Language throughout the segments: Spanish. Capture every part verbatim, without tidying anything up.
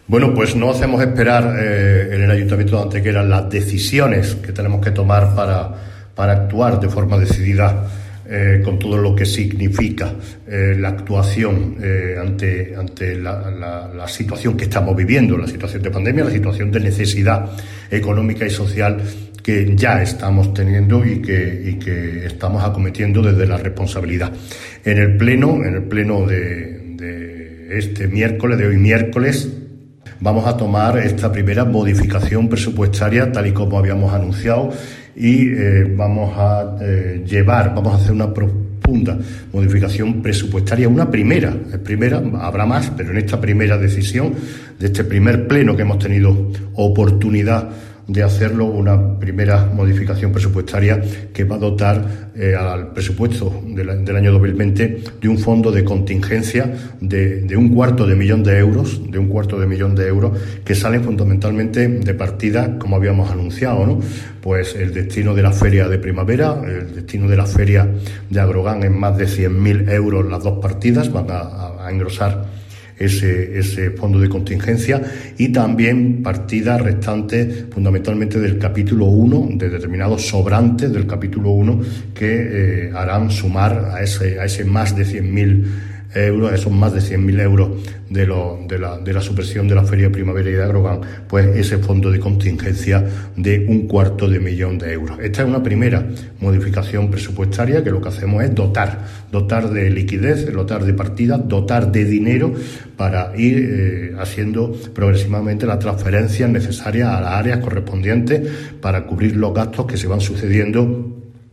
Bueno, pues no hacemos esperar eh, en el Ayuntamiento de Antequera las decisiones que tenemos que tomar para, para actuar de forma decidida eh, con todo lo que significa eh, la actuación eh, ante, ante la, la, la situación que estamos viviendo, la situación de pandemia, la situación de necesidad económica y social que ya estamos teniendo y que, y que estamos acometiendo desde la responsabilidad. En el pleno, en el pleno de, de este miércoles, de hoy miércoles, vamos a tomar esta primera modificación presupuestaria tal y como habíamos anunciado y eh, vamos a eh, llevar, vamos a hacer una profunda modificación presupuestaria, una primera, primera, habrá más, pero en esta primera decisión de este primer pleno que hemos tenido oportunidad de hacerlo, una primera modificación presupuestaria que va a dotar eh, al presupuesto del, del año dos mil veinte de un fondo de contingencia de, de un cuarto de millón de euros, de un cuarto de millón de euros que salen fundamentalmente de partidas, como habíamos anunciado, ¿no? Pues el destino de la feria de primavera, el destino de la feria de Agrogán en más de cien mil euros las dos partidas, van a, a, a engrosar Ese, ese fondo de contingencia y también partidas restantes fundamentalmente del capítulo uno, de determinados sobrantes del capítulo uno que eh, harán sumar a ese, a ese más de cien mil euros, a esos más de cien mil euros de, lo, de, la, de la supresión de la feria de primavera y de Agrogán, pues ese fondo de contingencia de un cuarto de millón de euros. Esta es una primera modificación presupuestaria que lo que hacemos es dotar, dotar de liquidez, dotar de partidas, dotar de dinero para ir eh, haciendo progresivamente las transferencias necesarias a las áreas correspondientes para cubrir los gastos que se van sucediendo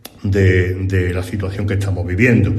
De, de la situación que estamos viviendo.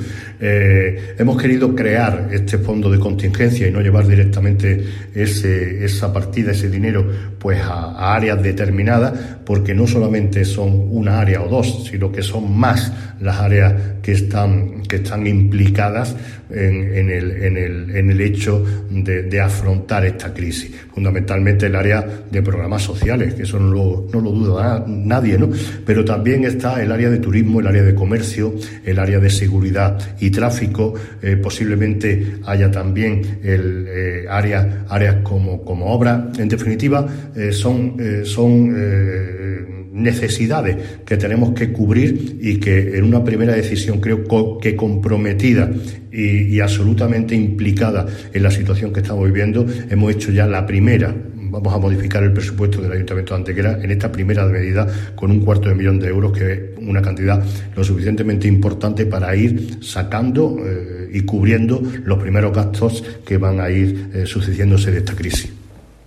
Eh, hemos querido crear este fondo de contingencia y no llevar directamente ese, esa partida, ese dinero, pues a, a áreas determinadas, porque no solamente son una área o dos, sino que son más las áreas que están, que están implicadas en, en, el, en, el, en el hecho de, de afrontar esta crisis. Fundamentalmente el área de programas sociales, que eso no lo, no lo duda nadie, ¿no? Pero también está el área de turismo, el área de comercio, el área de seguridad y tráfico, eh, posiblemente haya también el eh, área, áreas como, como obra. En definitiva, eh, son, eh, son eh, necesidades que tenemos que cubrir y que en una primera decisión creo que comprometida y, y absolutamente implicada en la situación que estamos viviendo, hemos hecho ya la primera. Vamos a modificar el presupuesto del Ayuntamiento de Antequera en esta primera medida con un cuarto de millón de euros, que es una cantidad lo suficientemente importante para ir sacando eh, y cubriendo los primeros gastos que van a ir eh, sucediéndose de esta crisis.